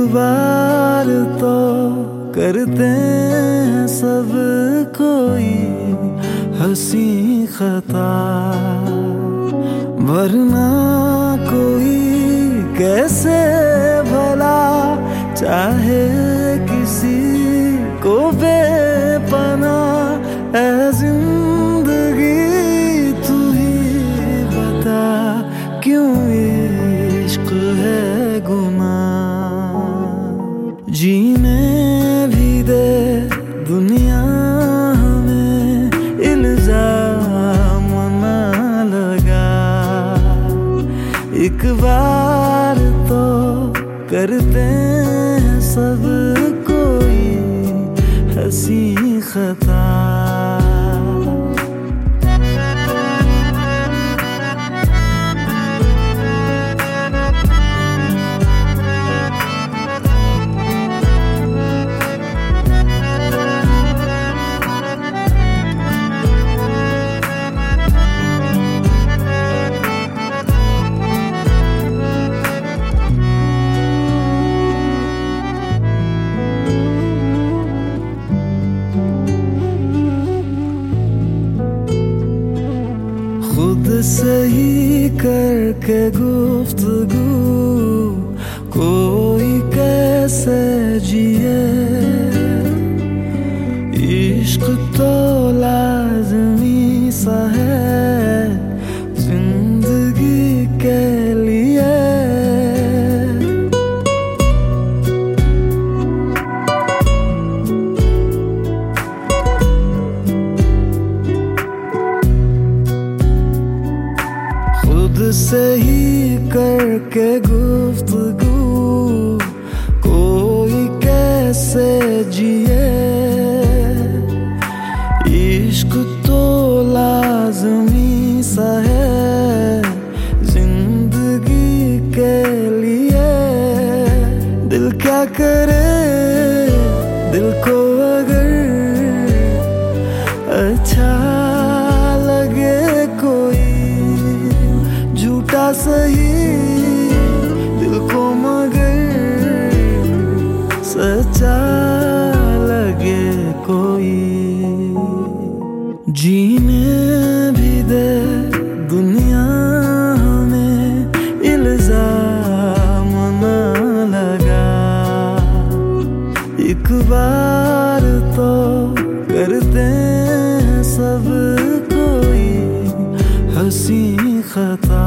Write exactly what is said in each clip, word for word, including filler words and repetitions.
बार तो करते हैं सब कोई हंसी खता, वरना कोई कैसे भला चाहे किसी को बेपनाह। ऐ जिंदगी तू ही बता, क्यों इश्क है गुनाह। जीने भी दे दुनिया में इल्जाम ना लगा, एक बार तो करते हैं सब कोई हंसी खता। खुद सही करके गुफ्तगू कोई कैसे जिए, इश्क तो लाज़मी सा है जिंदगी के लिए। खुद से ही करके गुफ्तगू कोई कैसे जिए, इश्क तो लाज़मी सा है जिंदगी के लिए। दिल क्या करे, दिल को अगर अच्छा लगे कोई झूठा सही दिल को मगर सच्चा लगे कोई। जीने भी दे दुनिया में इल्जाम ना लगा, एक बार तो करते हैं सब कोई हंसी खता,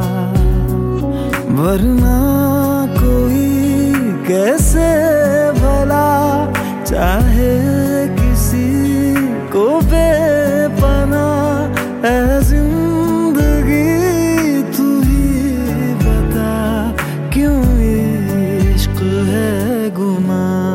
वरना कोई कैसे भला चाहे किसी को बेपनाह। ऐ जिंदगी तू ही बता, क्यों इश्क है गुनाह।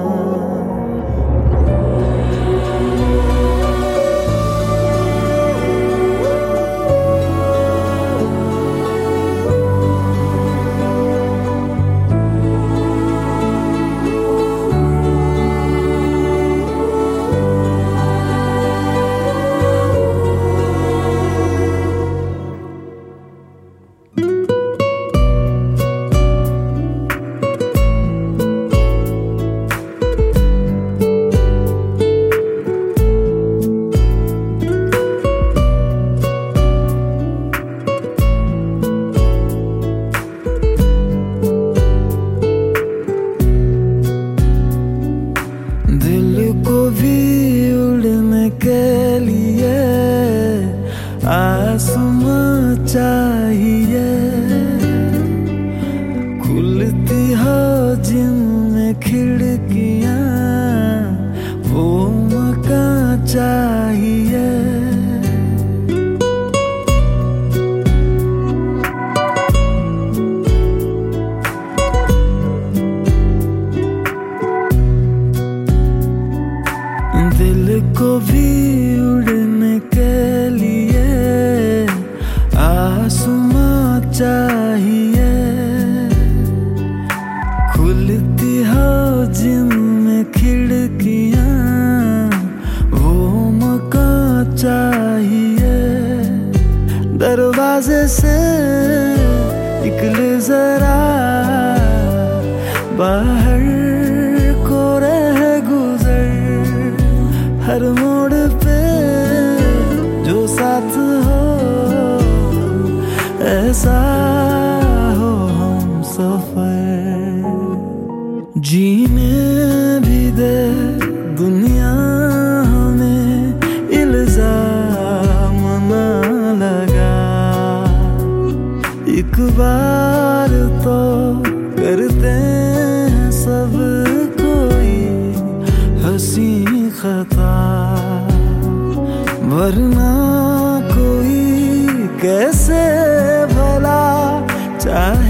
के लिए आसमां चाहिए, खुलती हो जिनमें खिड़कियां वो मकान चाहिए। दिल को भी उड़ने के लिए आसमां चाहिए, खुलती हो जिनमें खिड़कियां वो मकान चाहिए। दरवाजे से निकले जरा बाहर बार तो करते हैं सब कोई हंसी खता, वरना कोई कैसे भला चाहे